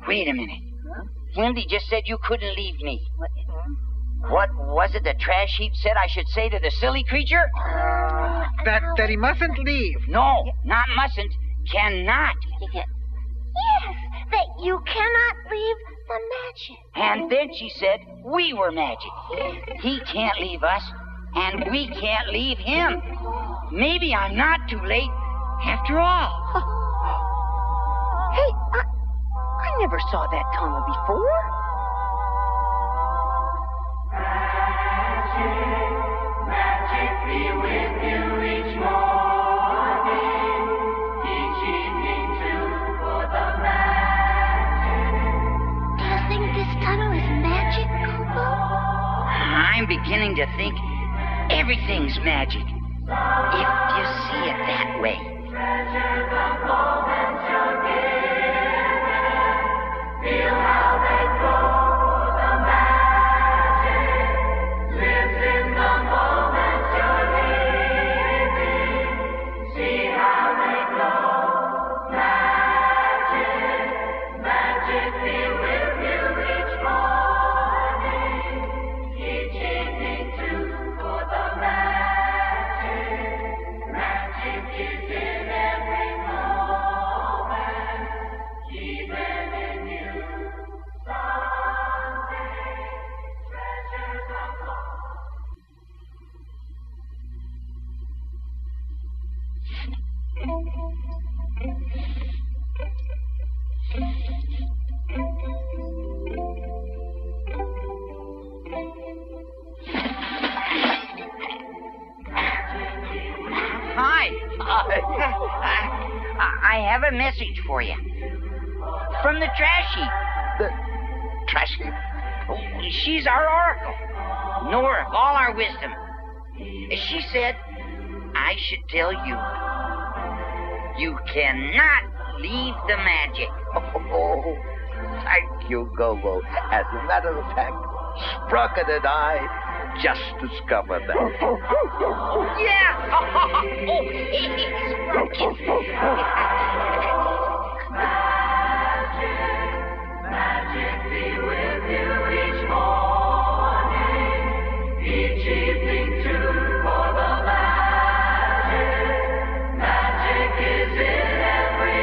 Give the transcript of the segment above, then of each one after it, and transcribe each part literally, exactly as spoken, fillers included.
Wait a minute. Huh? Flimsy just said you couldn't leave me. What, what was it the trash heap said I should say to the silly creature? Uh, that, that he mustn't leave. No, not mustn't. Cannot. Yes, that you cannot leave the magic. And then she said we were magic. He can't leave us, and we can't leave him. Maybe I'm not too late after all. Hey, I, I never saw that tunnel before. Magic, magic be with you each morning, each evening too for the magic. Do you think this tunnel is magic, Kobo? I'm beginning to think everything's magic, if you see it that way. Treasure the moments you're given, feel how they grow, the magic lives in the moments you're living, see how they glow, magic, magic be with you each morning, each evening too for the magic, magic is in every moment, even in you, someday, treasures of Hi. I, I have a message for you. From the trash heap. The trash heap? Oh, she's our oracle. Knower of all our wisdom. She said, I should tell you, you cannot leave the magic. Oh, thank you, Gobo. As a matter of fact, Sprocket and I just discovered that. Yeah! Oh, he's magic be with you each morning, each evening too for the magic. Magic is in every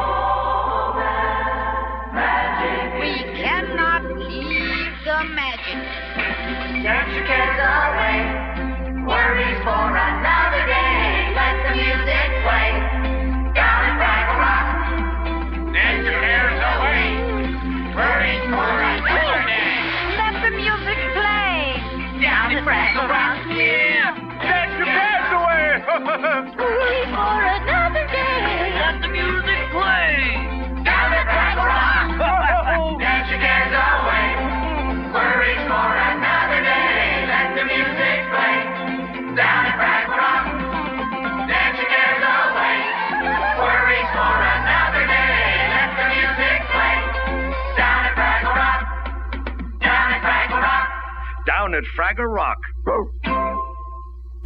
moment. Magic We is cannot leave the magic. Dance your cares away, worries for another day. Let the music play. Down in Fraggle Rock. Dance your cares away, worries for another day. Let the music play. Down in Fraggle Rock. Yeah, dance your cares away. Worry for another day. Let the music play. Down in Fraggle Rock. Dance your cares away, worries for another day. Let the music play. Down in Fraggle Rock. Dance your cares away, worries for another day. Let the music play. Down in Fraggle Rock. Down in Fraggle Rock. Down at Fraggle Rock.